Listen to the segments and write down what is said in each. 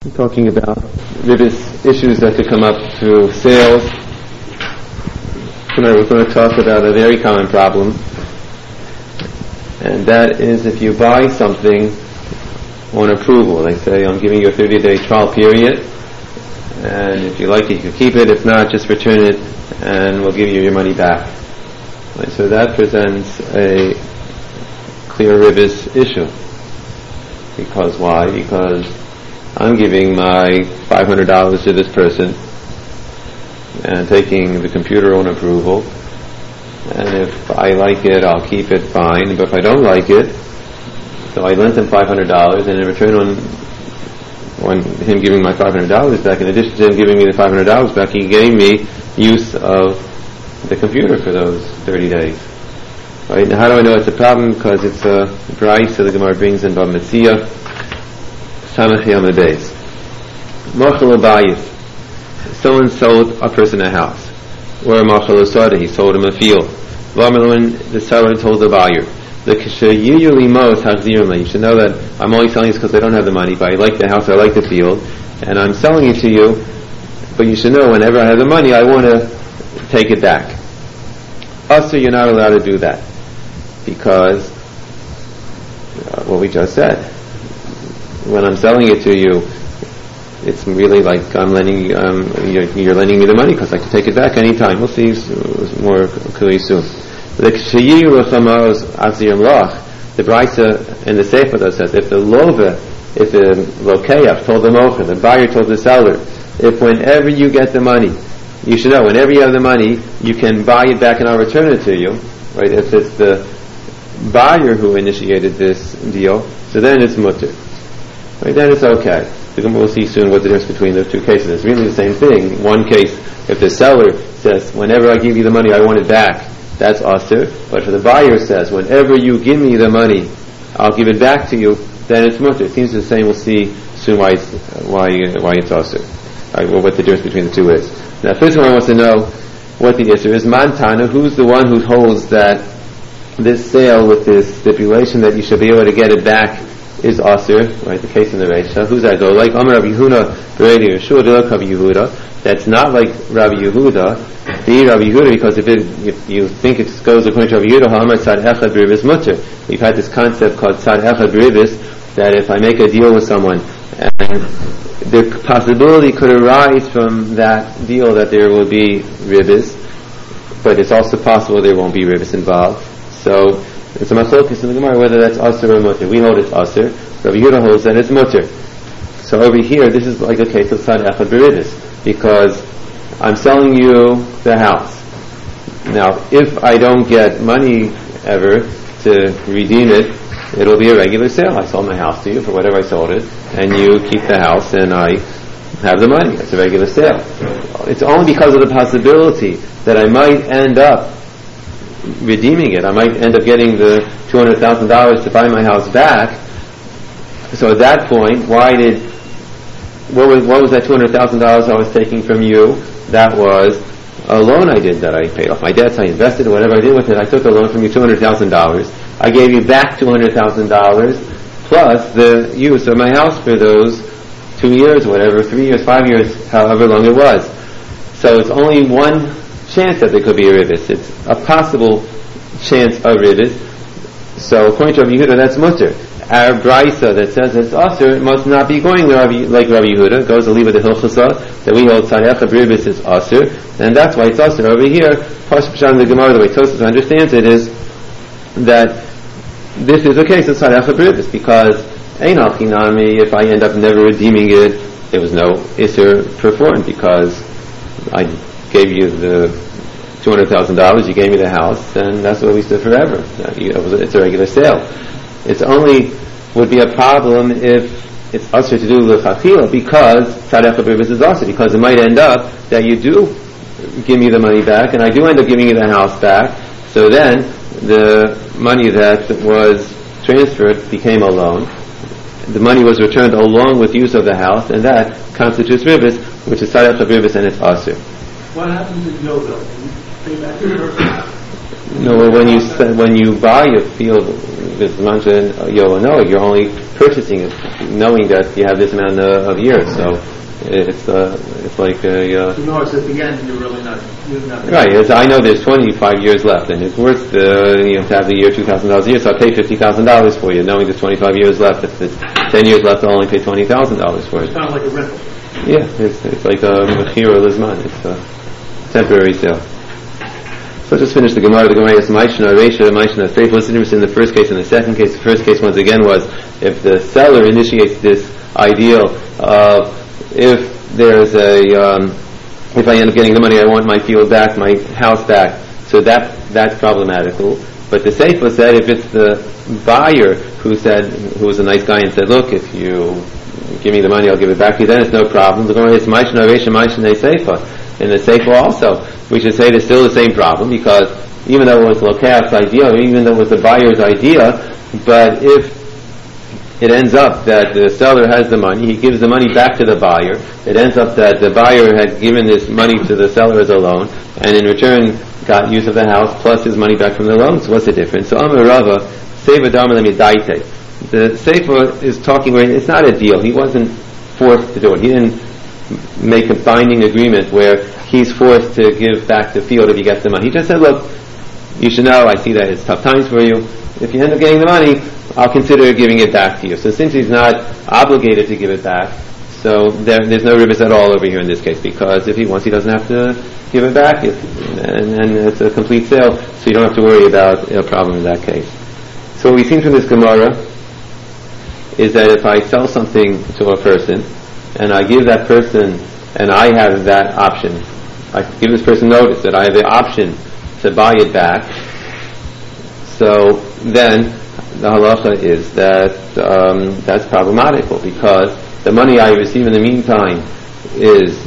talking about various issues that could come up through sales. Tonight we're going to talk about a very common problem, and that is if you buy something on approval. They say, I'm giving you a 30-day trial period, and if you like it, you can keep it. If not, just return it, and we'll give you your money back. Right, so that presents a clear ribis issue. Because why? Because I'm giving my $500 to this person and taking the computer on approval, and if I like it, I'll keep it, fine. But if I don't like it, so I lent him $500, and in return on him giving my $500 back, in addition to him giving me the $500 back, he gave me use of the computer for those 30 days. Right? Now, how do I know it's a problem? Because it's a price that the Gemara brings in Bava Metzia, Samach Yom Beis. Machal Abayis. Someone sold a person a house, or a Machal Asada, he sold him a field. When the seller told the buyer, you should know that I'm only selling this because I don't have the money, but I like the house, I like the field, and I'm selling it to you, but you should know whenever I have the money, I want to take it back. Also, you're not allowed to do that, because what we just said, when I'm selling it to you, it's really like I'm lending, you're lending me the money because I can take it back anytime. We'll see more clearly soon. The Brisa and the Sefer that says, if the Lokeach told the Mocher, the buyer told the seller, if whenever you get the money, you should know, whenever you have the money, you can buy it back and I'll return it to you. Right? If it's the buyer who initiated this deal, so then it's mutter. Right? Then it's okay. We'll see soon what the difference between those two cases is. It's really the same thing. In one case, if the seller says, whenever I give you the money, I want it back, that's asur. But if the buyer says, whenever you give me the money, I'll give it back to you, then it's mutter. It seems the same. We'll see soon why it's asur. Right, well, what the difference between the two is. Now, first one wants to know what the issue is. Mantana, who's the one who holds that this sale with this stipulation that you should be able to get it back is asur, right? The case in the Reisha. Who's that go? Like Amar Rabbi Yehuda, Beredi Yeshua, Rabbi Yehuda. That's not like Rabbi Yehuda. The Rabbi Yehuda, because if you think it goes according to Rabbi Yehuda, Amar Tzad Echad B'Ribis Mutter. We've had this concept called Tzad Echad B'Ribis, that if I make a deal with someone, and the possibility could arise from that deal that there will be ribis, but it's also possible there won't be ribis involved. So it's a machlokes in the Gemara whether that's asur or mutter. We hold it's asur. Rabbi Yehuda holds that it's mutter. So over here, this is like a case of tzad echad b'ribis, because I'm selling you the house. Now, if I don't get money ever to redeem it, it'll be a regular sale. I sold my house to you for whatever I sold it, and you keep the house, and I have the money. It's a regular sale. It's only because of the possibility that I might end up redeeming it. I might end up getting the $200,000 to buy my house back. So at that point, what was that $200,000 I was taking from you? That was a loan I did that I paid off my debts, I invested, whatever I did with it. I took a loan from you, $200,000. I gave you back $200,000 plus the use of my house for those 2 years, whatever, 3 years, 5 years, however long it was. So it's only one chance that there could be a ribis. It's a possible chance of ribis. So according to Rabbi Yehuda, that's mutter. Our brisa that says it's asur must not be going like Rabbi Yehuda. It goes to leave with the hilchasa that we hold tzad echad b'ribis is asur, and that's why it's asur. Over here, Pashup Pshat the Gemara, the way Tosfos understands it is that this is a case of tzad echad b'ribis, because ein al chinami, if I end up never redeeming it, there was no isur performed, because I gave you the $200,000, you gave me the house, and that's what we stood forever. It's a regular sale. It's only would be a problem if it's asur to do l'chachila, because tzad echad b'ribis is asur, because it might end up that you do give me the money back, and I do end up giving you the house back, so then the money that was transferred became a loan. The money was returned along with use of the house, and that constitutes ribis, which is tzad echad b'ribis, and it's asur. What happens if no bill? Can you pay back the person? No, when you buy a field with Mancha Yoanoa, you're only purchasing it, knowing that you have this amount of years. So it's like a. No, it's at the end. You're not. Right. I know there's 25 years left, and it's worth to have the year $2,000 a year. So I pay $50,000 for you, knowing there's 25 years left. If it's 10 years left, I'll only pay $20,000 for it. It's kind of like a rental. Yeah, it's like a mechir lizman. It's a temporary sale. So let's just finish the Gemara. The Gemara is Maishna Reisha, Maishna Seif. What's the difference in the first case and the second case? The first case, once again, was if the seller initiates this ideal of if there's if I end up getting the money, I want my field back, my house back. So that's problematical. But the Seif said if it's the buyer who was a nice guy and said, look, if you give me the money, I'll give it back to you, then it's no problem. The Gemara is Maishna Reisha, Maishna Seifa. In the Sefer also, we should say there's still the same problem, because even though it was Lokeach's idea, or even though it was the buyer's idea, but if it ends up that the seller has the money, he gives the money back to the buyer, it ends up that the buyer had given this money to the seller as a loan, and in return got use of the house plus his money back from the loan. So what's the difference? So Amar Rava, Sefer Dharma Lemidaite. The Sefer is talking where it's not a deal. He wasn't forced to do it. He didn't make a binding agreement where he's forced to give back the field if he gets the money. He just said, look, you should know, I see that it's tough times for you. If you end up getting the money, I'll consider giving it back to you. So since he's not obligated to give it back, so there's no ribis at all over here in this case, because if he wants, he doesn't have to give it back, and it's a complete sale, so you don't have to worry about a problem in that case. So what we've seen from this Gemara is that if I sell something to a person, and I give that person, and I have that option, I give this person notice that I have the option to buy it back, so then the halacha is that that's problematical, because the money I receive in the meantime is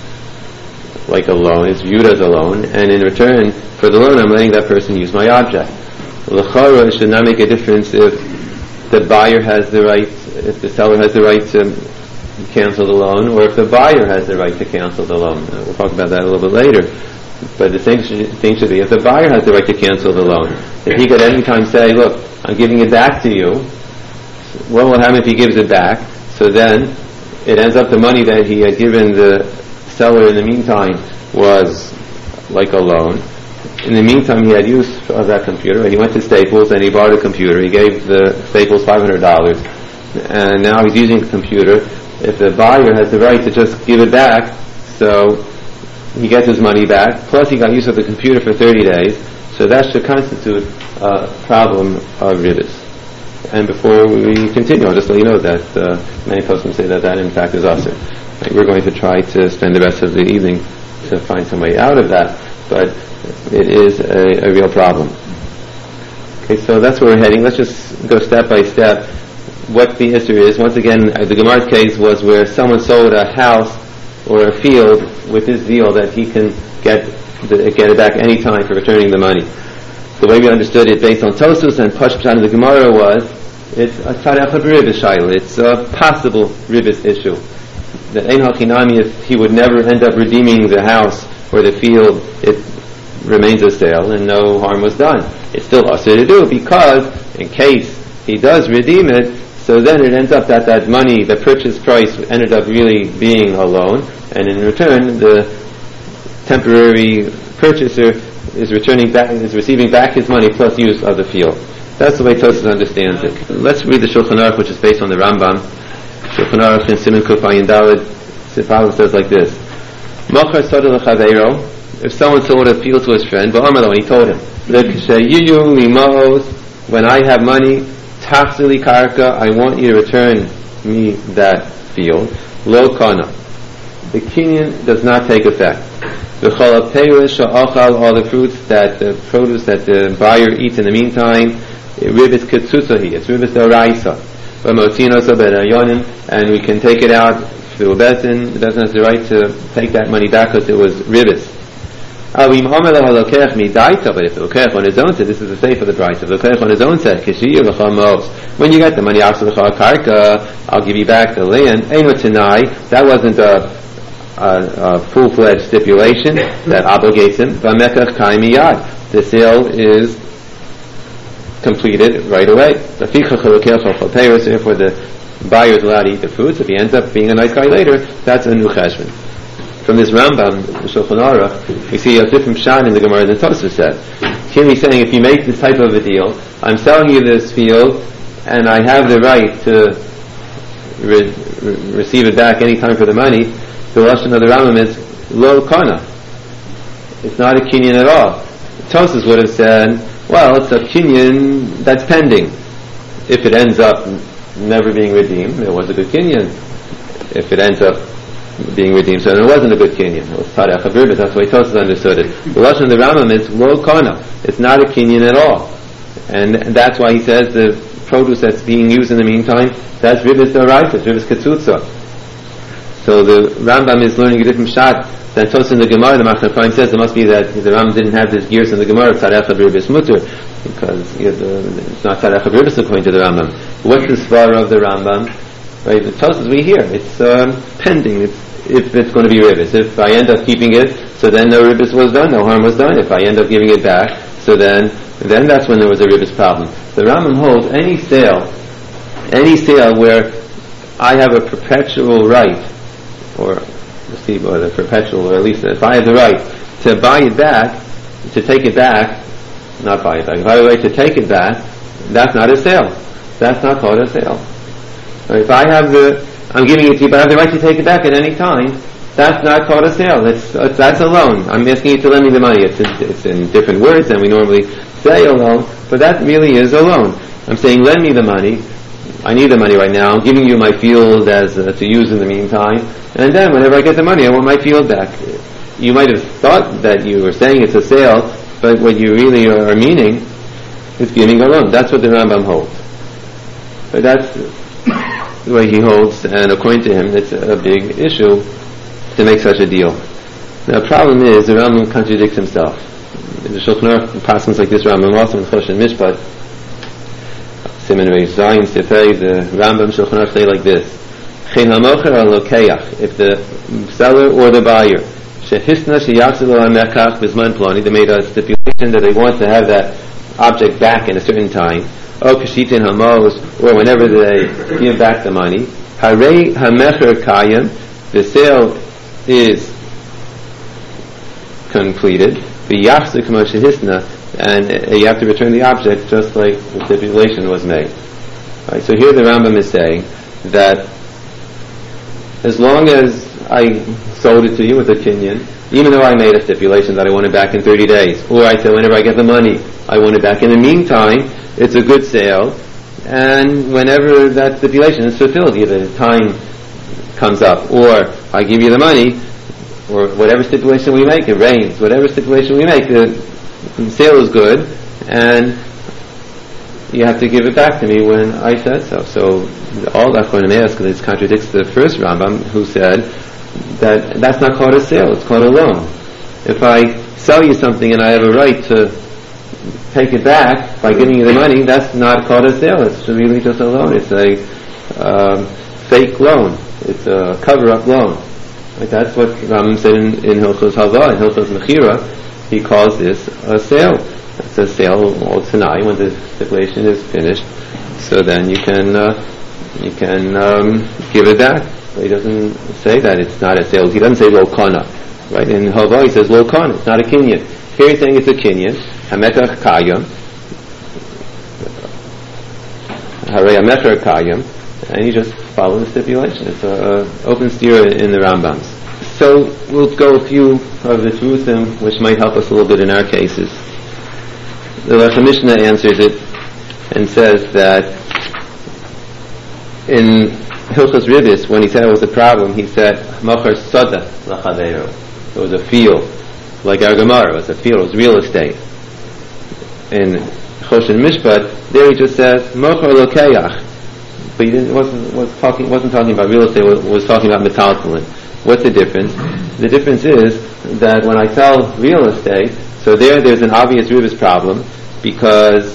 like a loan, it's viewed as a loan, and in return for the loan I'm letting that person use my object. L'chara, it should not make a difference if the buyer has the right, if the seller has the right to cancel the loan, or if the buyer has the right to cancel the loan. We'll talk about that a little bit later. But the same thing should be if the buyer has the right to cancel the loan. If he could at any time say, look, I'm giving it back to you, what will happen if he gives it back? So then it ends up the money that he had given the seller in the meantime was like a loan. In the meantime, he had use of that computer. He went to Staples and he bought a computer. He gave the Staples $500, and now he's using the computer. If the buyer has the right to just give it back, so he gets his money back, plus he got use of the computer for 30 days, so that should constitute a problem of ribis. And before we continue, I'll just let you know that many poskim say that in fact is asur. Right, we're going to try to spend the rest of the evening to find some way out of that, but it is a real problem. Okay, so that's where we're heading. Let's just go step by step. What the issue is, once again, the Gemara's case was where someone sold a house or a field with this deal that he can get it back any time for returning the money. The way we understood it based on Tosus and Pashpashan of the Gemara was it's a tzarech ribis shayla. It's a possible ribis issue. That ein hachinami, if he would never end up redeeming the house or the field, it remains a sale and no harm was done. It's still asur to do, because in case he does redeem it, so then it ends up that money, the purchase price, ended up really being a loan, and in return the temporary purchaser is receiving back his money plus use of the field. That's the way Tosfos understands it. Let's read the Shulchan Aruch, which is based on the Rambam. Shulchan Aruch in Siman Kuf Ayin Daled, Sifal says like this: Machar sada l'chaveiro, if someone sold a field to his friend, ba'amar, when he told him, L'kshayiyu limos, when I have money, tachzili karka, I want you to return me that field. Lo kana, the kinyan does not take effect. V'chol ha'peirish ha'achal, all the fruits that the produce that the buyer eats in the meantime, ribis ketzusahi, it's ribis d'oraisa. V'motzinos b'nayonim, and we can take it out through a bezin. The bezin has the right to take that money back because it was ribis. But if the lokech on his own said, this is the safe of the price. If the lokech on his own said, when you get the money, I'll give you back the land. That wasn't a a full-fledged stipulation that obligates him. V'amekach kai miyad. The sale is completed right away. Therefore, the buyer is allowed to eat the fruits. If he ends up being a nice guy later, that's a new cheshbon. From this Rambam, Shulchan Aruch, we see a different shot in the Gemara than Tosfos said. Here he's saying, if you make this type of a deal, I'm selling you this field, and I have the right to receive it back any time for the money. The lashon of the Rambam is lo kana. It's not a kinyan at all. Tosfos would have said, well, it's a kinyan that's pending. If it ends up never being redeemed, it was a good kinyan. If it ends up being redeemed, so it wasn't a good kinyan. It was tarech havirbis. That's why Tosfos understood it. The lashon of the Rambam is lo kana. It's not a kinyan at all, and that's why he says the produce that's being used in the meantime, that's ribis d'oraisa, it's ribis ketzutza. So the Rambam is learning a different shot than Tosfos in the Gemara. The Machzor Chaim says it must be that the Rambam didn't have this gears in the Gemara tarech havirbis mutter, because it's not tarech havirbis according to the Rambam. What's the svara of the Rambam? Right, the Tosfos we hear, it's pending. If it's going to be ribis. If I end up keeping it, so then no ribis was done, no harm was done. If I end up giving it back, so then that's when there was a ribis problem. The Rambam holds any sale where I have a perpetual right, or the perpetual, or at least if I have the right to buy it back, to take it back, not buy it back, if I have the right to take it back, that's not a sale. That's not called a sale. Or if I'm giving it to you, but I have the right to take it back at any time, that's not called a sale. That's a loan. I'm asking you to lend me the money. It's in different words than we normally say a loan, but that really is a loan. I'm saying lend me the money. I need the money right now. I'm giving you my field as to use in the meantime, and then whenever I get the money, I want my field back. You might have thought that you were saying it's a sale, but what you really are meaning is giving a loan. That's what the Rambam holds. But that's the way he holds, and according to him, it's a big issue to make such a deal. Now, the problem is the Rambam contradicts himself. The Shulchan Aruch passes like this Rambam also in Choshen Mishpat, Siman Reish Zayin Sifei, the Rambam Shulchan Aruch say like this: Chen hamocher al lokeach, if the seller or the buyer shehisna sheyachzil al mekach b'zman plani, they made a stipulation that they want to have that object back in a certain time, or kashitin hamos, or whenever they give back the money, harei hamecher kayim, the sale is completed, v'yachzil k'mo shehisna, and you have to return the object just like the stipulation was made. Right, so here the Rambam is saying that as long as I sold it to you with a kinyan, even though I made a stipulation that I want it back in 30 days, or I said whenever I get the money, I want it back. In the meantime, it's a good sale, and whenever that stipulation is fulfilled, either the time comes up, or I give you the money, or whatever stipulation we make, it rains, whatever stipulation we make, the sale is good, and you have to give it back to me when I said so. So all that going to ask, because it contradicts the first Rambam, who said that that's not called a sale, it's called a loan. If I sell you something and I have a right to take it back by giving you the money, that's not called a sale, it's really just a loan. It's a fake loan, it's a cover-up loan. Like that's what Rambam said in Hilchos Halva, in Hilchos Mechira. He calls this a sale. It's a sale all tonight when the stipulation is finished. So then you can give it back. But he doesn't say that it's not a sale. He doesn't say lo kana. Right? In Halva he says lo kana. It's not a kinyan. Here he's saying it's a kinyan. Hametach kayam. Harei hamecher kayam. And you just follow the stipulation. It's an open steer in the Rambams. So we'll go a few of the Truthim which might help us a little bit in our cases. The Lechem Mishnah answers it and says that in Hilchos Ribis, when he said it was a problem, he said Mocher Soda Lachaveiro. It was a field, like our Gemara. It was a field. It was real estate. In Choshen Mishpat, there he just says Mocher Lokeach, but he wasn't talking about real estate. Was talking about metaltalin. What's the difference? The difference is that when I sell real estate, so there's an obvious ribis problem, because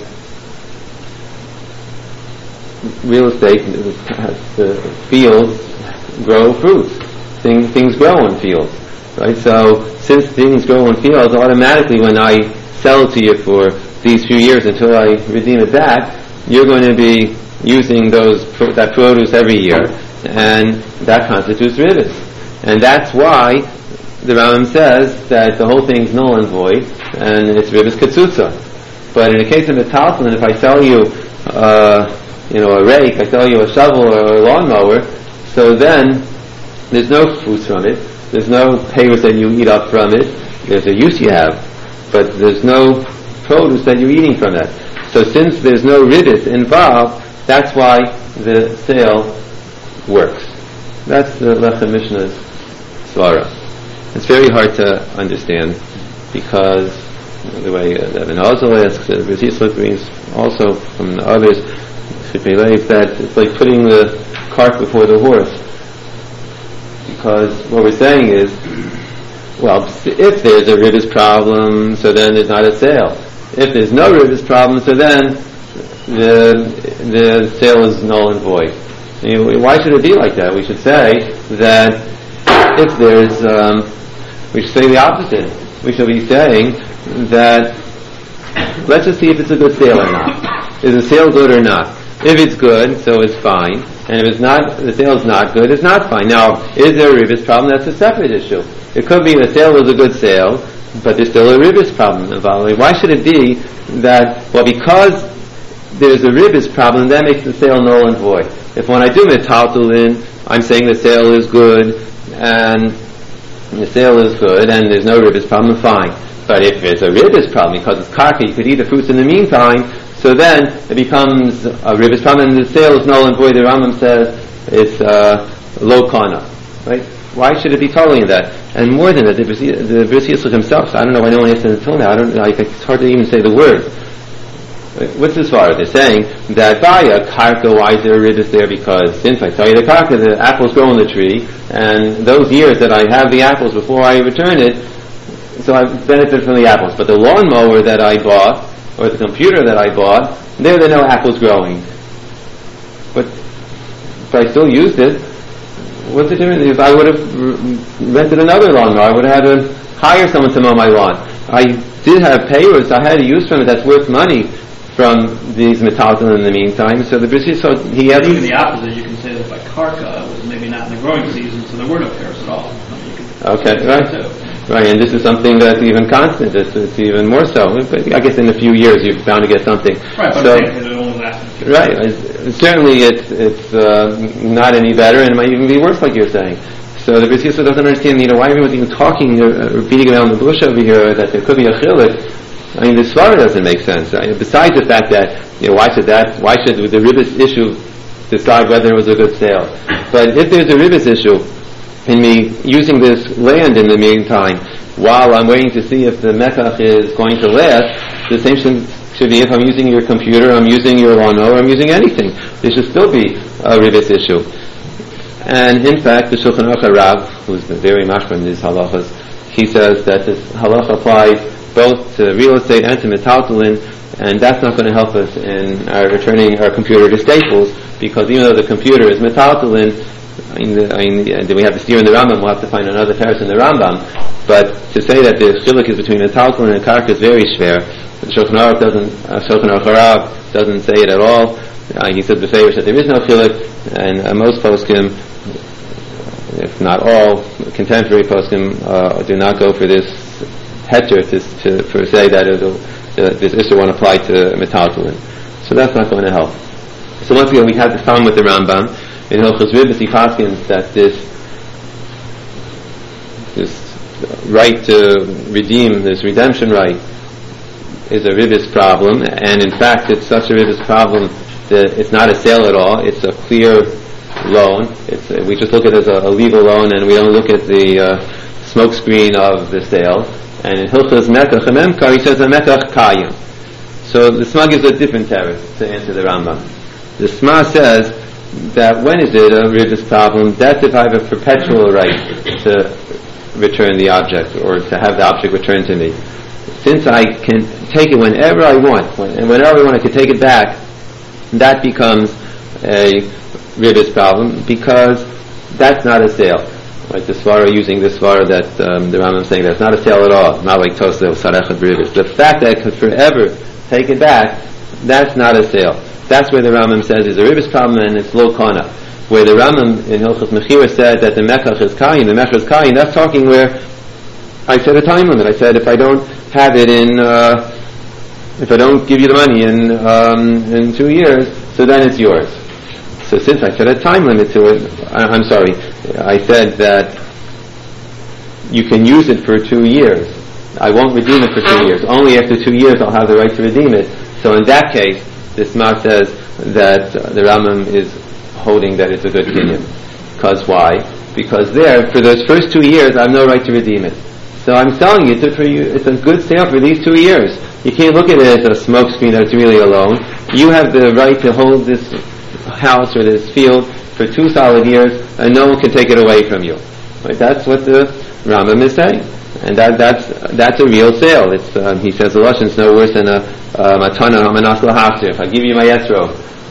real estate, the fields grow fruits, things grow in fields, right? So since things grow in fields, automatically when I sell it to you for these few years until I redeem it back, you're going to be using that produce every year, and that constitutes ribis. And that's why the Rambam says that the whole thing's null and void, and it's ribis katsutza. But in the case of metaltalin, if I sell you a rake, I sell you a shovel or a lawnmower, so then there's no fruits from it, there's no payers that you eat up from it, there's a use you have, but there's no produce that you're eating from that. So since there's no ribis involved, that's why the sale works. That's the Lechem Mishnah's svara. It's very hard to understand because the way Evan Ozel asks, Rav Yitzchak brings also from the others, that it's like putting the cart before the horse. Because what we're saying is, well, if there's a ribis problem, so then there's not a sale. If there's no ribis problem, so then the sale is null and void. Why should it be like that? We should say that if there's, we should say the opposite. We should be saying that let's just see if it's a good sale or not. Is the sale good or not? If it's good, so it's fine. And if it's not, the sale is not good, it's not fine. Now, is there a ribis problem? That's a separate issue. It could be the sale was a good sale, but there's still a ribis problem involved. Why should it be that, well, because there's a ribis problem, that makes the sale null and void. If when I do metaltalin, I'm saying the sale is good, and the sale is good, and there's no ribis problem, fine. But if there's a ribis problem, because it's karka, you could eat the fruits in the meantime, so then it becomes a ribis problem, and the sale is null and void. The Rambam says it's lo kana, right? Why should it be totally in that? And more than that, the Bris Yitzchak himself, I don't know why no one answered until now, it's hard to even say the word. What's this far? They're saying that via karka, why is there a ribis there? Because since I tell you the karka, the apples grow on the tree, and those years that I have the apples before I return it, so I benefit from the apples. But the lawnmower that I bought, or the computer that I bought, there are no apples growing. But if I still used it, what's the difference? If I would have rented another lawnmower, I would have had to hire someone to mow my lawn. I did have payers, I had to use from it that's worth money from these metaltalin in the meantime. So the Bris Yitzchak, he has... Even the opposite, you can say that by karka, it was maybe not in the growing season, so there were no pairs at all. Okay, right. Right, and this is something that's even constant. It's even more so. I guess in a few years you're bound to get something. Right, but so, it only lasts. Right, certainly it's not any better, and it might even be worse, like you're saying. So the Bris Yitzchak doesn't understand, why everyone's even talking or beating around the bush over here that there could be a chiluk. I mean, the svara doesn't make sense. Besides the fact that why should the ribis issue decide whether it was a good sale? But if there's a ribis issue in me using this land in the meantime, while I'm waiting to see if the mekach is going to last, the same should be if I'm using your computer, I'm using your lawnmower, I'm using anything. There should still be a ribis issue. And in fact, the Shulchan Aruch Rav, who's very mashma in these halachas, he says that this halacha applies both to real estate and to metaltalin, and that's not going to help us in returning our computer to Staples, because even though the computer is metaltalin, we have to steer in the Rambam, we'll have to find another paris in the Rambam, but to say that the chiluk is between metaltalin and karka is very schwer. Shulchan Aruch Rav doesn't say it at all. He said the favor said there is no chiluk, and most poskim, if not all, contemporary poskim do not go for this heter to say that this issue won't apply to metaltalin. So that's not going to help. So once again, we had the problem with the Rambam. In Hilchos Ribis, he paskins that this right to redeem, this redemption right, is a ribis problem, and in fact it's such a ribis problem that it's not a sale at all, it's a clear loan. We just look at it as a legal loan, and we don't look at the smoke screen of the sale. And in Hilchos Mekach and Memkar, he says a Mekach Kayim. So the Sma gives a different teretz to answer the Rambam. The Sma says that when is it a ribis problem? That's if I have a perpetual right to return the object, or to have the object returned to me. Since I can take it whenever I want, and whenever I want I can take it back, that becomes a ribis problem, because that's not a sale. Right, the svara using the svara that the Rambam is saying that's not a sale at all, not like Tosel, Sarechad B'Ribis. The fact that it could forever take it back, that's not a sale. That's where the Rambam says is a Ribis problem and it's lo kana. Where the Rambam in Hilchos Mechira said that the Mekach is Kayin, the Mechach is Kayin, that's talking where I set a time limit. I said if I don't have it if I don't give you the money in 2 years, so then it's yours. So since I set a time limit to it, I'm sorry, I said that you can use it for 2 years. I won't redeem it for 2 years. Only after 2 years I'll have the right to redeem it. So in that case, this Ma says that the Rambam is holding that it's a good opinion. Because why? Because there, for those first 2 years, I have no right to redeem it. So I'm selling it for you. It's a good sale for these 2 years. You can't look at it as a smoke screen that's really a loan. You have the right to hold this house or this field for 2 solid years, and no one can take it away from you. Right? That's what the Rambam is saying, and that's a real sale. It's he says the lashon is no worse than a matana hamanas lahaftir. If I give you my esrog,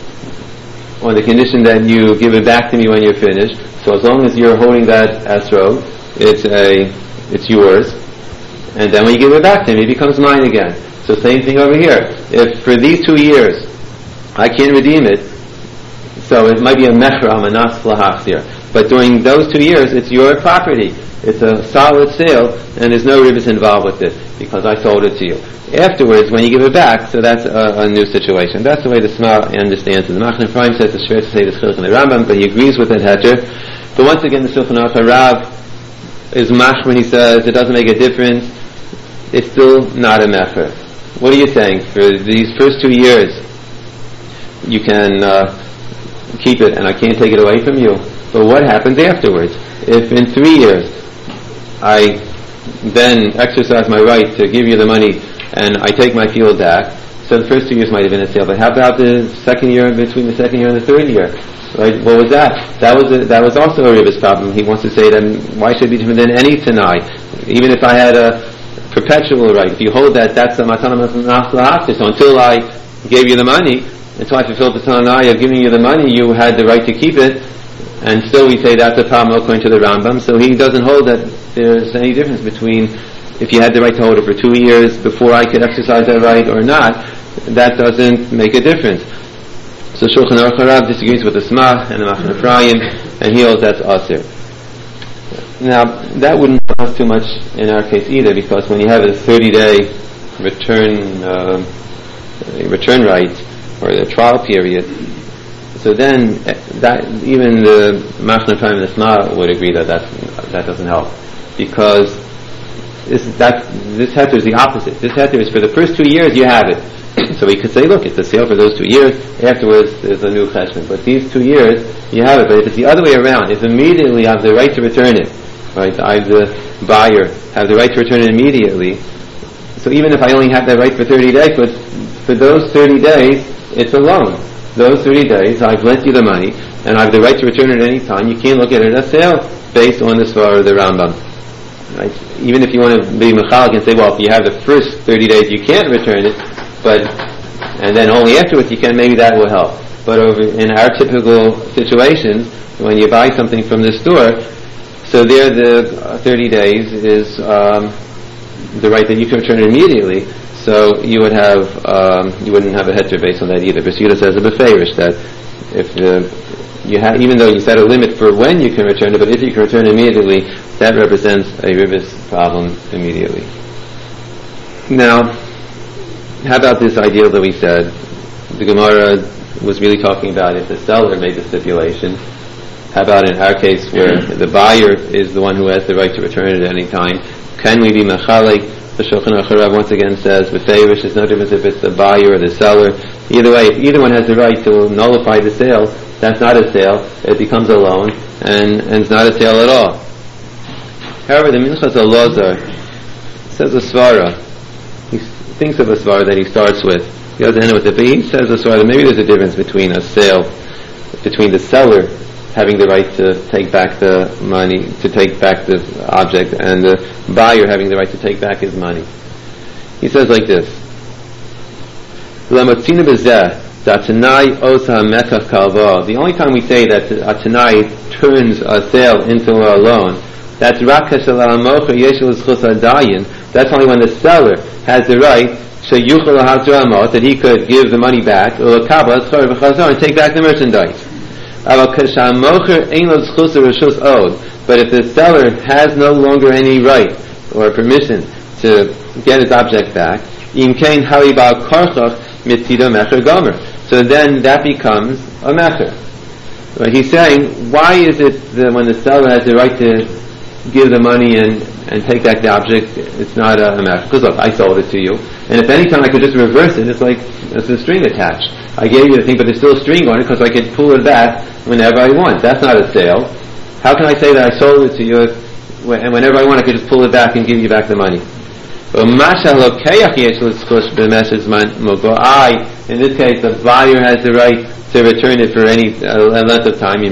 on the condition that you give it back to me when you're finished, so as long as you're holding that esrog, it's yours, and then when you give it back to me, it becomes mine again. So same thing over here. If for these 2 years I can't redeem it, so it might be a mechra hamanas lahaftir. But during those 2 years, it's your property. It's a solid sale, and there's no ribis involved with it because I sold it to you. Afterwards, when you give it back, so that's a new situation. That's the way the Sma understands it. The Machne Ephraim says it's fair to say the Shilch and the Rambam, but he agrees with that heter. But once again, the Shulchan Aruch Rav is mach when he says it doesn't make a difference. It's still not a mecher. What are you saying? For these first 2 years, you can keep it, and I can't take it away from you. But what happens afterwards? If in 3 years I then exercise my right to give you the money and I take my field back, so the first 2 years might have been a sale. But how about the second year, between the second year and the third year? Right? What was that? That was also a ribis problem. He wants to say then why should it be different than any tanai? Even if I had a perpetual right, if you hold that's a matana lahaftir. So until I gave you the money, until I fulfilled the tanai of giving you the money, you had the right to keep it. And still we say that's a problem according to the Rambam. So he doesn't hold that there's any difference between if you had the right to hold it for 2 years before I could exercise that right or not. That doesn't make a difference. So Shulchan Aruch Harav disagrees with the Sma and the Machne Ephraim, and he holds that's asir. Now, that wouldn't help us too much in our case either, because when you have a 30-day return right, or the trial period, so then that even the Machne Ephraim and the Sma would agree that doesn't help, because this heter is the opposite. This heter is for the first 2 years you have it. So we could say, look, it's a sale for those 2 years. Afterwards, there's a new cheshbon. But these 2 years, you have it. But if it's the other way around, if immediately I have the right to return it, right? I, the buyer, have the right to return it immediately. So even if I only have that right for 30 days, but for those 30 days, it's a loan. Those 30 days, I've lent you the money, and I have the right to return it any time. You can't look at it as a sale based on the Svar of the Rambam. Right? Even if you want to be mechalik and say, well, if you have the first 30 days, you can't return it, and then only afterwards you can, maybe that will help. But in our typical situations, when you buy something from the store, so there the 30 days is the right that you can return it immediately. So you would have you wouldn't have a heter based on that either. Basuda says a beferish that if even though you set a limit for when you can return it, but if you can return it immediately, that represents a ribis problem immediately. Now, how about this ideal that we said? The Gemara was really talking about if the seller made the stipulation. How about in our case where the buyer is the one who has the right to return it at any time? Can we be machalik? The Shulchan Aruch Harav once again says, "Beferish, there's no difference if it's the buyer or the seller. Either way, if either one has the right to nullify the sale, that's not a sale. It becomes a loan, and it's not a sale at all." However, the Minchas Elazar says a svara. He thinks of a svara that he starts with. He goes to end with it, but he says a svara that maybe there's a difference between a sale, between the seller having the right to take back the money, to take back the object, and the buyer having the right to take back his money. He says like this: Datanai osa mekach kalva. The only time we say that a tanai turns a sale into a loan, that's rak kashel ha'mocher yeshel zchus hadayin. That's only when the seller has the right sheyuchel lahazra amot, that he could give the money back, or kabel zchor v'chazor, and take back the merchandise. But if the seller has no longer any right or permission to get his object back, so then that becomes a mecher. But he's saying, why is it that when the seller has the right to give the money and take back the object, it's not a mecher? Because look, I sold it to you, and if any time I could just reverse it, it's like there's a string attached. I gave you the thing, but there's still a string on it because I could pull it back whenever I want. That's not a sale. How can I say that I sold it to you and whenever I want I could just pull it back and give you back the money? In this case, the buyer has the right to return it for any length of time.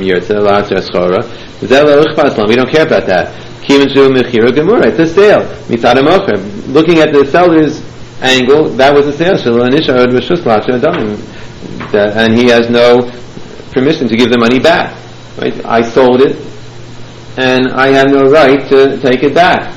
We don't care about that. It's a sale. Looking at the seller's angle, that was a sale. And he has no permission to give the money back. Right? I sold it, and I have no right to take it back.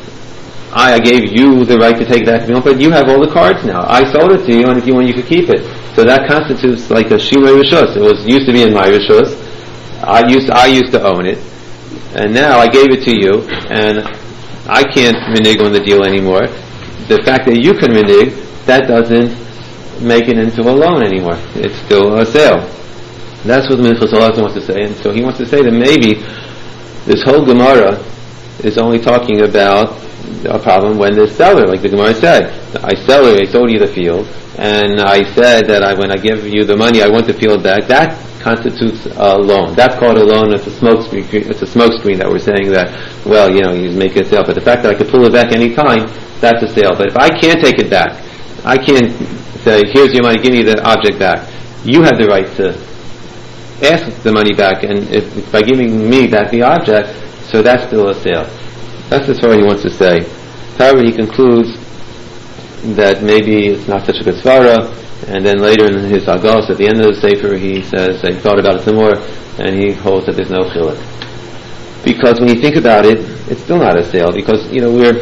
I gave you the right to take it back, but you have all the cards now. I sold it to you, and if you want, you could keep it. So that constitutes like a shimei rishus. It used to be in my rishus. I used to own it, and now I gave it to you, and I can't renege on the deal anymore. The fact that you can renege, that doesn't make it into a loan anymore. It's still a sale. That's what the Minchas Elazar wants to say, and so he wants to say that maybe this whole Gemara is only talking about a problem when the seller, like the Gemara said, I sold you the field, and I said that when I give you the money, I want the field back. That constitutes a loan. That's called a loan. It's a smokescreen. It's a smokescreen that we're saying that, well, he's making a sale. But the fact that I could pull it back any time, that's a sale. But if I can't take it back, I can't say, here's your money, give me the object back. You have the right to ask the money back, and if by giving me back the object, so that's still a sale. That's as far as he wants to say. However, he concludes that maybe it's not such a good svara, and then later in his Agos, at the end of the Sefer, he says that he thought about it some more, and he holds that there's no chiluk. Because when you think about it, it's still not a sale, because, we're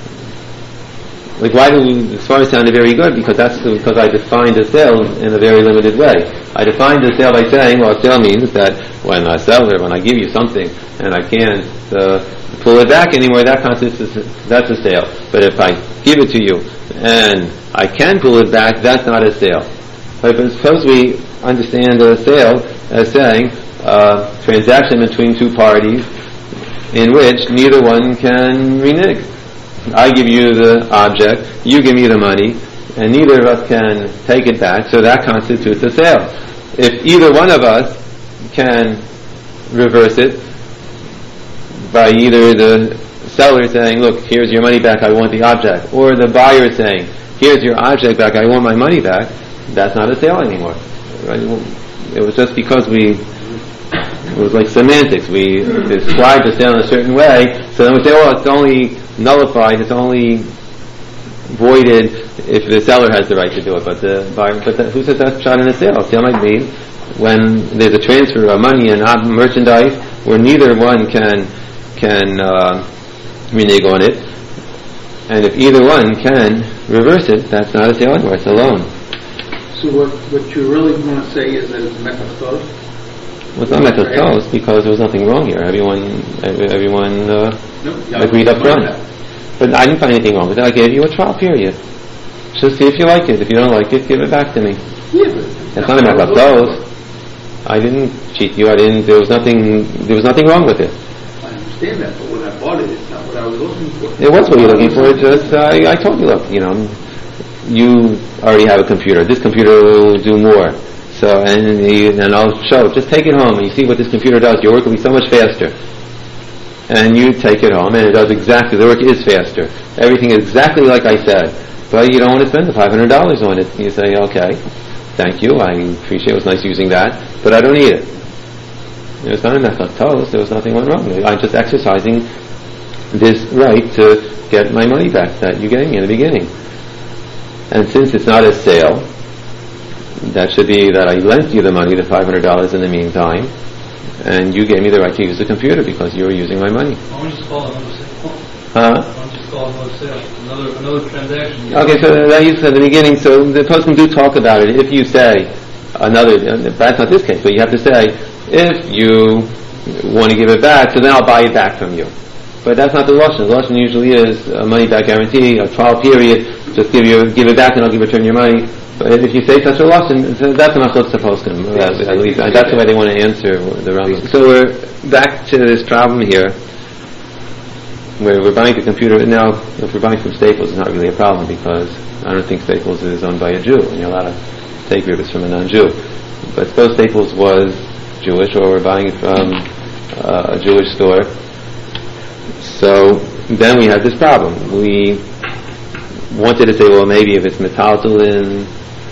like, why do the svara sounded very good? Because because I defined a sale in a very limited way. I defined the sale by saying, well, a sale means that when I give you something, and I can't pull it back anymore, that's a sale. But if I give it to you and I can pull it back, that's not a sale. But suppose we understand a sale as saying a transaction between two parties in which neither one can renege. I give you the object, you give me the money, and neither of us can take it back, so that constitutes a sale. If either one of us can reverse it by either the seller saying, look, here's your money back, I want the object, or the buyer saying, here's your object back, I want my money back, that's not a sale anymore. Right? It was just because it was like semantics. We described the sale in a certain way, so then we say, well, it's only nullified, it's only voided if the seller has the right to do it, but the buyer, who says that's shot in a sale? A sale might mean when there's a transfer of money and merchandise where neither one can renege on it, and if either one can reverse it, that's not a sale anymore, it's a loan. So what you really want to say is that it's mechastos? Well, it's not mechastos because there was nothing wrong here. Everyone agreed up front. But I didn't find anything wrong with it. I gave you a trial period. Just see if you like it. If you don't like it, give it back to me. Yeah, but it's not a mechastos. I didn't cheat you. There was nothing wrong with it. I understand that, but when I bought it, it's not what I was looking for. It was what you were looking for. I told you, look, you already have a computer. This computer will do more. So, and I'll show. Just take it home and you see what this computer does. Your work will be so much faster. And you take it home and it does exactly. The work is faster. Everything is exactly like I said. But you don't want to spend the $500 on it. You say, okay, thank you. I appreciate it. It was nice using that, but I don't need it. It was not a mechastos. There was nothing wrong. I'm just exercising this right to get my money back that you gave me in the beginning. And since it's not a sale, that should be that I lent you the money, the $500 in the meantime, and you gave me the right to use the computer because you were using my money. Why don't you just call it another sale? Huh? Why don't you just call it another sale? Another transaction. Okay, so that you said at the beginning, so the poskim do talk about it. If you say that's not this case, but you have to say, if you want to give it back, so then I'll buy it back from you. But that's not the Lashon. The Lashon usually is a money back guarantee, a trial period, just give it back and I'll return your money. But if you say such a Lashon, that's a machlokes poskim, at least. That's the way they want to answer the Rambam. So we're back to this problem here, where we're buying the computer. Now, if we're buying from Staples, it's not really a problem, because I don't think Staples is owned by a Jew, and you're allowed to take ribis from a non-Jew. But suppose Staples was Jewish, or we're buying from a Jewish store. So then we had this problem. We wanted to say, well, maybe if it's metaltalin,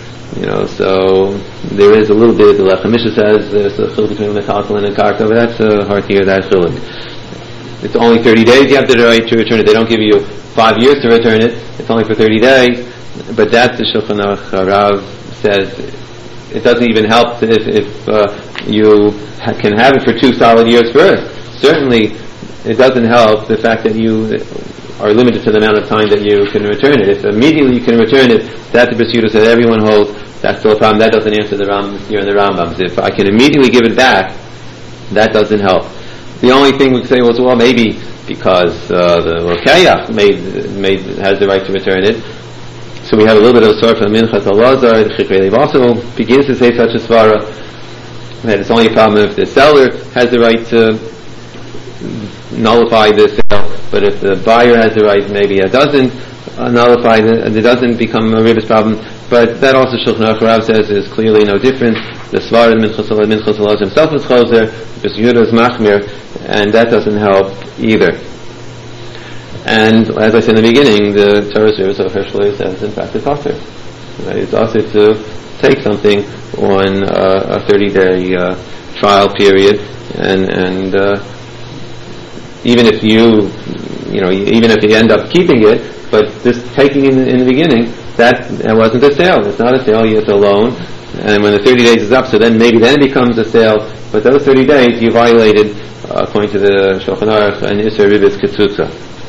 so there is a little bit, the Lechem Mishnah says there's a chiluk between metaltalin and karka, but that's hard to hear that chiluk. It's only 30 days you have the right to return it. They don't give you 5 years to return it. It's only for 30 days. But that's the Shulchan Aruch Rav says it doesn't even help if you can have it for 2 solid years first. Certainly, it doesn't help the fact that you are limited to the amount of time that you can return it. If immediately you can return it, that's the procedure that everyone holds. That's still a problem. That doesn't answer the Rambam here in the Rambams. If I can immediately give it back, that doesn't help. The only thing we can say was, well, maybe because the Lokayach has the right to return it. So we have a little bit of a sort from Minchas Al-Lazar. The Chikre Lev also begins to say such a svara, that it's only a problem if the seller has the right to nullify the sale, but if the buyer has the right, maybe it doesn't nullify it doesn't become a ribis problem. But that also Shulchan Aruch Rav says is clearly no different. The svara Minchas Al-Lazar himself is choser, because Yehuda is machmir, and that doesn't help either. And as I said in the beginning, the Torah service of Hershel says, in fact, it's also. It's also to take something on a 30-day trial period, and even if even if you end up keeping it, but this taking in the beginning, that wasn't a sale. It's not a sale; it's a loan. And when the 30 days is up, so then maybe then it becomes a sale. But those 30 days you violated, according to the Shulchan Aruch, an Isser Ribis Ketzutza.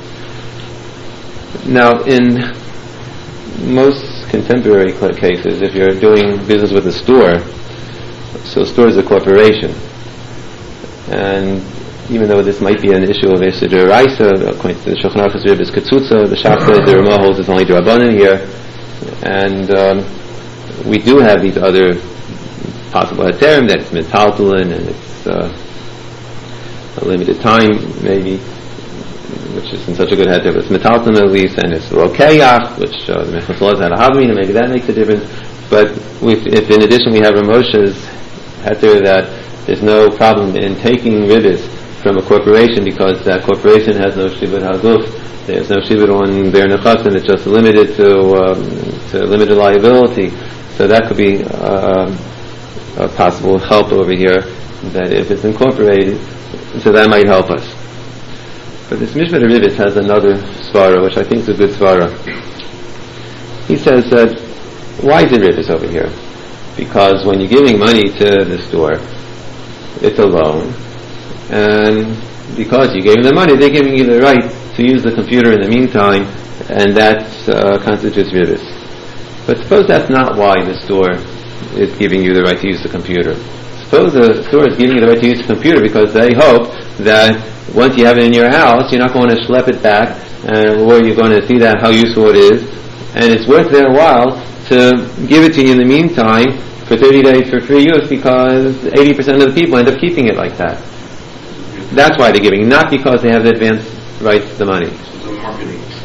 Now, in most contemporary cases, if you're doing business with a store, so a store is a corporation, and even though this might be an issue of Isser D'Oraisa, according to the Shulchan Aruch, Ribis Ketzutza, the Shach says the Ramah holds it's only D'Rabbanan here, and we do have these other possible heterim, that it's metaltalin and it's a limited time, maybe, which isn't such a good heter, but it's metaltalin at least, and it's lokayach, which the Mechnas Laws had a havmin, and maybe that makes a difference. But if in addition we have Ramosha's heter that there's no problem in taking ribis from a corporation because that corporation has no shibud haguf, there's no shibud on their nechas, and it's just limited to limited liability. So that could be a possible help over here, that if it's incorporated, so that might help us. But this Mishmar Ribis has another svara, which I think is a good svara. He says that, why is it Ribis over here? Because when you're giving money to the store, it's a loan, and because you gave them the money, they're giving you the right to use the computer in the meantime, and that constitutes Ribis. But suppose that's not why the store is giving you the right to use the computer. Suppose the store is giving you the right to use the computer because they hope that once you have it in your house, you're not going to schlep it back, or you're going to see that how useful it is, and it's worth their while to give it to you in the meantime for 30 days for free use, because 80% of the people end up keeping it like that. That's why they're giving, not because they have the advance rights to the money. So it's a marketing expense.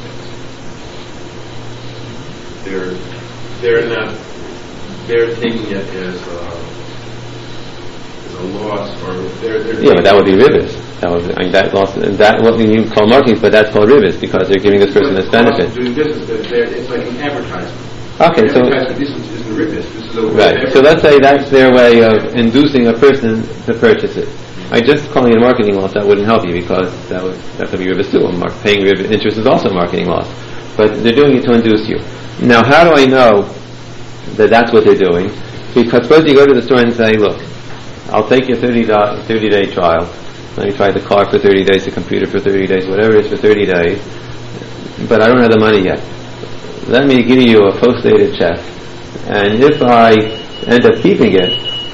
They're taking it as a loss, or yeah, but that would be ribis. That loss, that what you call marketing, but that's called ribis because they're giving this person this benefit. Doing business, it's like an advertisement. Okay, so this is the ribis. This is a right. So let's say that's their way of inducing a person to purchase it. Just calling it a marketing loss, that wouldn't help you, because that could be ribis too. Paying ribis interest is also a marketing loss, but they're doing it to induce you. Now, how do I know that that's what they're doing? Because suppose you go to the store and say, look, I'll take your 30-day trial. Let me try the car for 30 days, the computer for 30 days, whatever it is for 30 days. But I don't have the money yet. Let me give you a post-dated check. And if I end up keeping it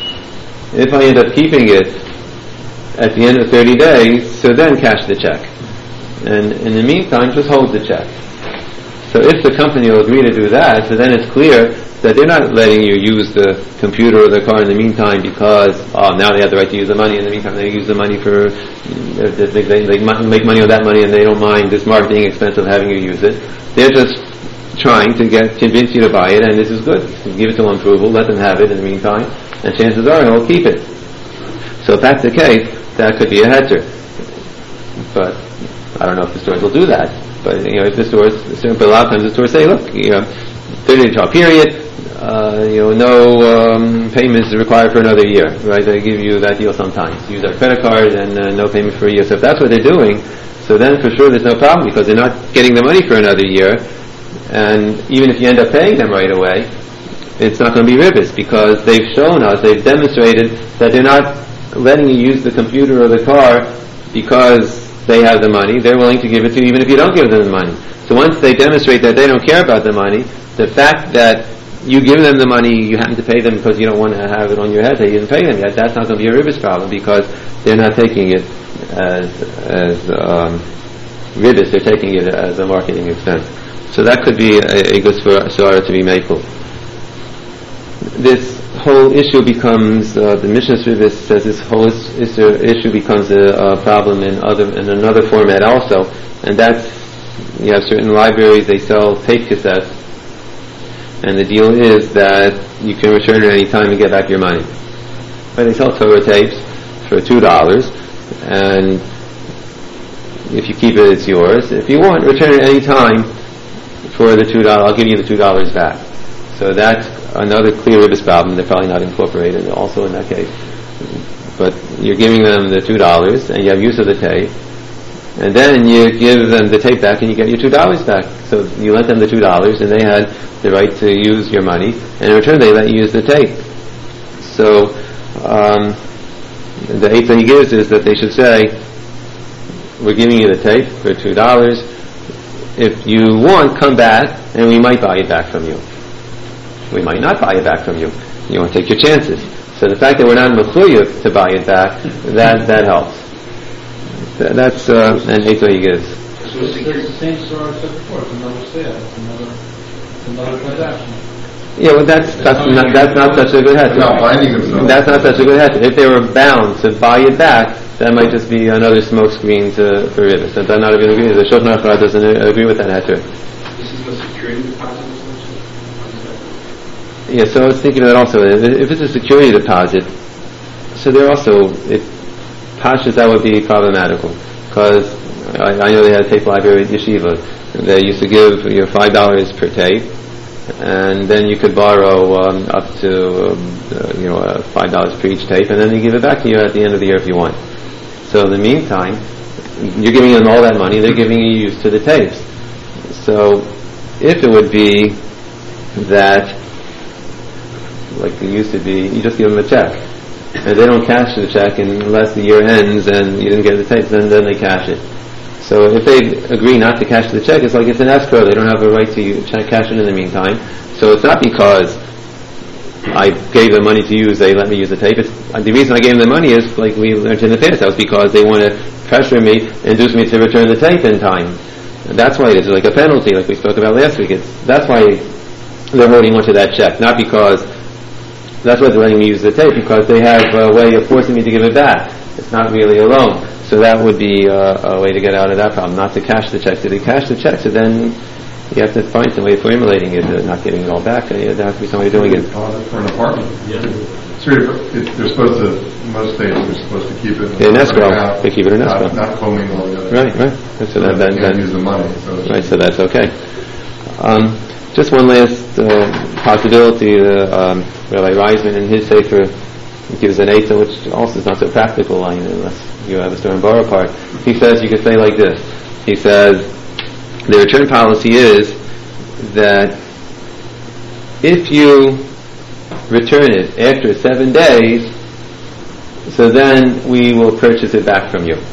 at the end of 30 days, so then cash the check. And in the meantime, just hold the check. So if the company will agree to do that, so then it's clear that they're not letting you use the computer or the car in the meantime because now they have the right to use the money. In the meantime, they use the money for they make money on that money, and they don't mind this marketing expense of having you use it. They're just trying to convince you to buy it, and this is good. Give it to them approval, let them have it in the meantime, and chances are they'll keep it. So if that's the case, that could be a heter. But I don't know if the stores will do that. But if the stores, but a lot of times the stores say, look, 30-day trial period, no payment is required for another year, right? They give you that deal sometimes. Use our credit card and no payment for a year. So if that's what they're doing, so then for sure there's no problem because they're not getting the money for another year. And even if you end up paying them right away, it's not going to be ribis because they've shown us, they've demonstrated that they're not letting you use the computer or the car because they have the money. They're willing to give it to you even if you don't give them the money. So once they demonstrate that they don't care about the money, the fact that you give them the money, you happen to pay them because you don't want to have it on your head that you didn't pay them yet, that's not going to be a ribis problem because they're not taking it as ribis, they're taking it as a marketing expense. So that could be a good svara to be made for. This whole issue becomes, the Mishnah Ribis says this whole issue becomes a problem in another format also, and that's, you have certain libraries, they sell tape cassettes, and the deal is that you can return it any time and get back your money. But they sell Torah tapes for $2, and if you keep it, it's yours. If you want, return it any time for the $2, I'll give you the $2 back. So that's another clear ribis problem. They're probably not incorporated also in that case. But you're giving them the $2 and you have use of the tape, and then you give them the tape back and you get your $2 back. So you lent them the $2 and they had the right to use your money, and in return they let you use the tape. So the eighth thing he gives is that they should say, we're giving you the tape for $2. If you want, come back and we might buy it back from you. We might not buy it back from you. You want to take your chances. So the fact that we're not mechuyev to buy it back, that helps. That's an eighth way he gives. So it's the same story as before. It's another sale. It's another transaction. Yeah, well, that's not such a good heter. Not binding themselves. That's not such a good heter. If they were bound to buy it back, that might just be another smokescreen for ribis. That's not even agree. The Shulchan Aruch doesn't agree with that heter. This is the security deposit. Yeah, so I was thinking of that also. If it's a security deposit, so there also, pashas, that would be problematical. Because I know they had a tape library at Yeshiva. They used to give $5 per tape, and then you could borrow up to $5 per each tape, and then they give it back to you at the end of the year if you want. So in the meantime, you're giving them all that money, they're giving you use to the tapes. So if it would be that, like it used to be, you just give them a check, and they don't cash the check unless the year ends and you didn't get the tapes, then they cash it. So if they agree not to cash the check, it's like it's an escrow. They don't have a right to cash it in the meantime. So it's not because I gave them money to use, they let me use the tape. The reason I gave them the money is, like we learned in the past, that was because they want to pressure me, induce me to return the tape in time. And that's why it's like a penalty, like we spoke about last week. That's why they're holding onto that check, not because that's why they're letting me use the tape, because they have a way of forcing me to give it back. It's not really a loan. So that would be a way to get out of that problem, not to cash the check. If they cash the check, so then you have to find some way of formulating it, not giving it all back. There has to be somebody doing it. For an apartment. Yeah. So they're supposed to, most states are supposed to keep it in escrow. They keep it in escrow. Not combing all the other. Right. So they can't use the money. Right, so that's okay. Just one last possibility. Rabbi Reisman in his sefer gives an eitzah, which also is not so practical unless you have a store and borrow part. He says you could say like this. He says the return policy is that if you return it after 7 days, so then we will purchase it back from you.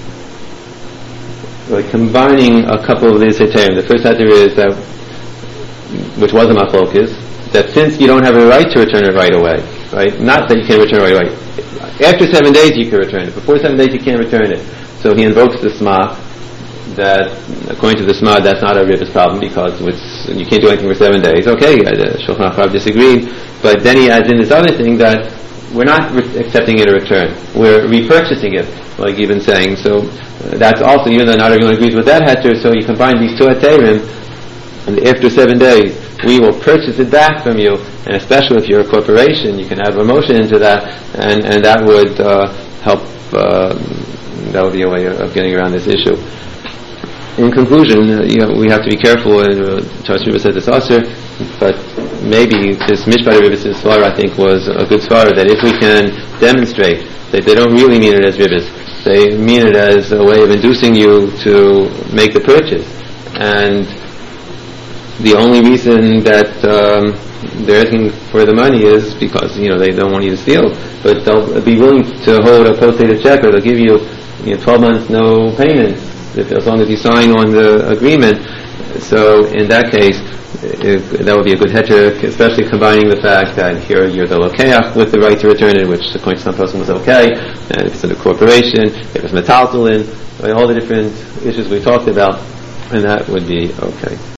Like combining a couple of these heterim. The first heter is that, which was a machlokes, that since you don't have a right to return it right away, right? Not that you can't return it right away. After 7 days you can return it. Before 7 days you can't return it. So he invokes the smach that, according to the smach, that's not a ribis problem because you can't do anything for 7 days. Okay, Shulchan Aruch disagreed, but then he adds in this other thing that we're not accepting it a return. We're repurchasing it, like you've been saying. So that's also, even though not everyone agrees with that heter, so you combine these two heterim, and after 7 days, we will purchase it back from you, and especially if you're a corporation, you can add a motion into that, and that would help, that would be a way of getting around this issue. In conclusion, we have to be careful, and Charles Riva said this also, but maybe this Mishpat Ribis Svara, I think, was a good svara, that if we can demonstrate that they don't really mean it as Ribis, they mean it as a way of inducing you to make the purchase, and the only reason that they're asking for the money is because they don't want you to steal, but they'll be willing to hold a post-dated check, or they'll give you 12 months no payments as long as you sign on the agreement. So in that case, that would be a good heter, especially combining the fact that here you're the lokeach with the right to return it, which according to some person was okay, and if it's in a corporation, if it's metaltalin, all the different issues we talked about, and that would be okay.